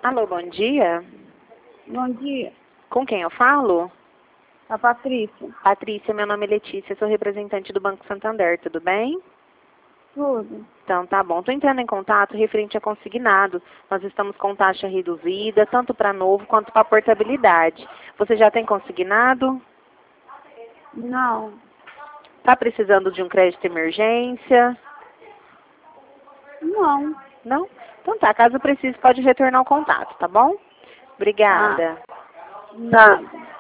Alô, bom dia. Bom dia, Com quem eu falo? a Patrícia. Patrícia, meu nome é Letícia, sou representante do Banco Santander, tudo bem? Tudo. Então, tá bom. Estou entrando em contato referente a consignado. Nós estamos com taxa reduzida, tanto para novo quanto para portabilidade. Você já tem consignado? Não, Está precisando de um crédito de emergência? não. Não? Então tá, caso precise, pode retornar o contato, tá bom? Tá. Obrigada. Nada.